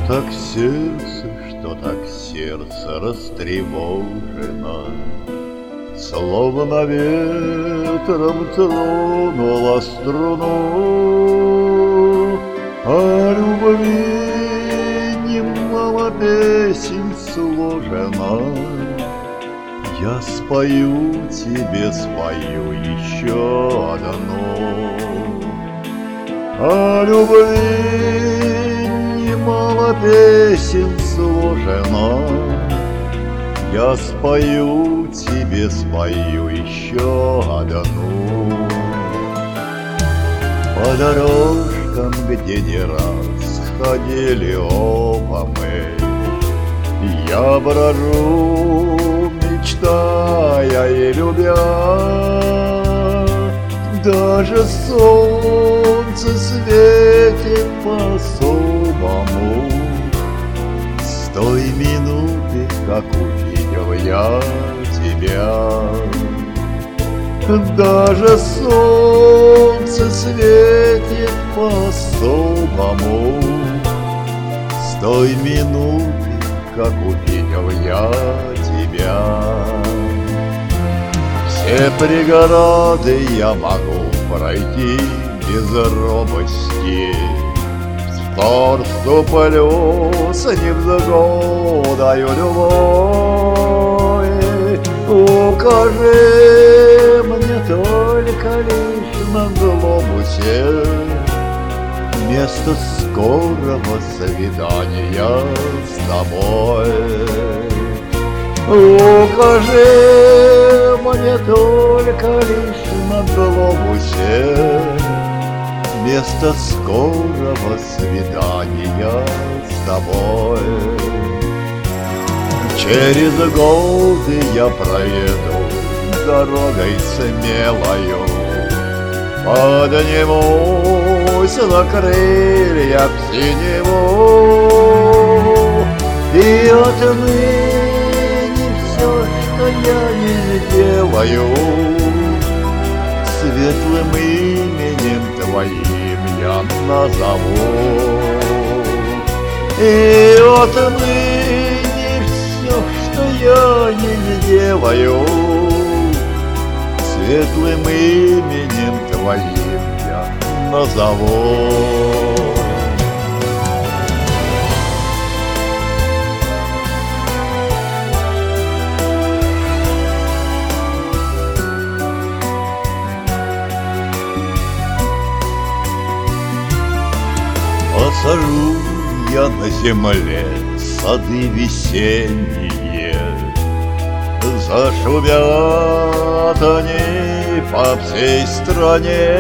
что так сердце растревожено, словно ветром тронула струну, о любви немало песен сложено. Я спою тебе, спою еще одну. О любви немало песен сложено. Я спою тебе, спою еще одну. По дорожкам, где не раз ходили оба мы, я брожу, мечтая и любя. Даже солнце светит по-особому с той минуты, как увидел я тебя. Даже солнце светит по-особому с той минуты, как увидел я тебя. Все преграды я могу пройти без робости, в спор вступлю с невзгодою любой. Укажи мне только лишь на глобусе место скорого свидания с тобой. Укажи мне только лишь на глобусе место скорого свидания с тобой. Через годы я проеду дорогой смелою, поднимусь на крыльях синеву, и отныне все, что я не сделаю, светлым именем твоим я назову. И отныне все, что я не сделаю, светлым именем твоим я назову. Посажу я на земле сады весенние, зашумят они по всей стране.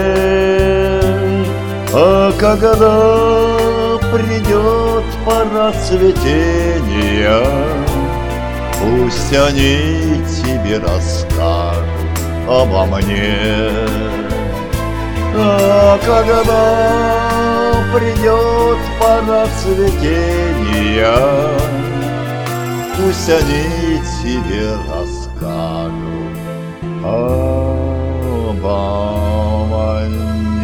А когда придет пора цветения, пусть они тебе расскажут обо мне. А когда придет пора цветения, пусть они тебе расскажут обо мне.